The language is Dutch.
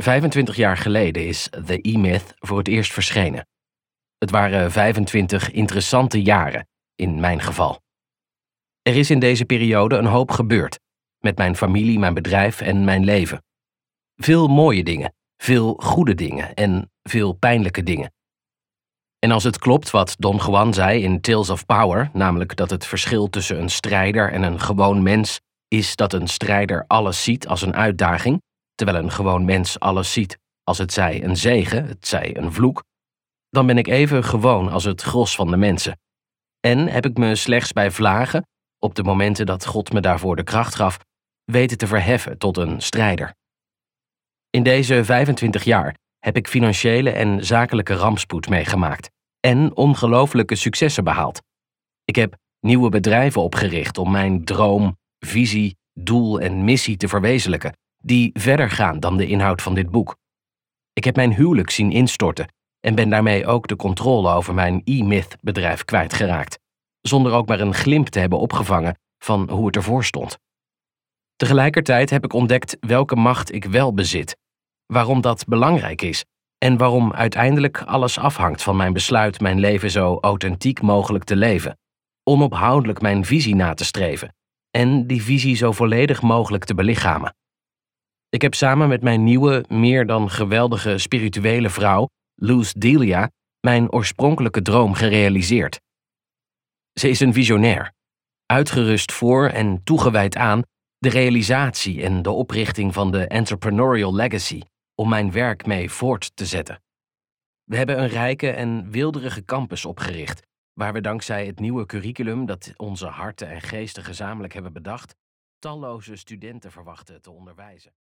25 jaar geleden is The E-Myth voor het eerst verschenen. Het waren 25 interessante jaren, in mijn geval. Er is in deze periode een hoop gebeurd, met mijn familie, mijn bedrijf en mijn leven. Veel mooie dingen, veel goede dingen en veel pijnlijke dingen. En als het klopt wat Don Juan zei in Tales of Power, namelijk dat het verschil tussen een strijder en een gewoon mens is dat een strijder alles ziet als een uitdaging, terwijl een gewoon mens alles ziet als het zij een zegen, het zij een vloek, dan ben ik even gewoon als het gros van de mensen. En heb ik me slechts bij vlagen, op de momenten dat God me daarvoor de kracht gaf, weten te verheffen tot een strijder. In deze 25 jaar heb ik financiële en zakelijke rampspoed meegemaakt en ongelooflijke successen behaald. Ik heb nieuwe bedrijven opgericht om mijn droom, visie, doel en missie te verwezenlijken, die verder gaan dan de inhoud van dit boek. Ik heb mijn huwelijk zien instorten en ben daarmee ook de controle over mijn E-Myth-bedrijf kwijtgeraakt, zonder ook maar een glimp te hebben opgevangen van hoe het ervoor stond. Tegelijkertijd heb ik ontdekt welke macht ik wel bezit, waarom dat belangrijk is en waarom uiteindelijk alles afhangt van mijn besluit mijn leven zo authentiek mogelijk te leven, onophoudelijk mijn visie na te streven en die visie zo volledig mogelijk te belichamen. Ik heb samen met mijn nieuwe, meer dan geweldige spirituele vrouw, Luz Delia, mijn oorspronkelijke droom gerealiseerd. Ze is een visionair, uitgerust voor en toegewijd aan de realisatie en de oprichting van de entrepreneurial legacy om mijn werk mee voort te zetten. We hebben een rijke en weelderige campus opgericht, waar we dankzij het nieuwe curriculum dat onze harten en geesten gezamenlijk hebben bedacht, talloze studenten verwachten te onderwijzen.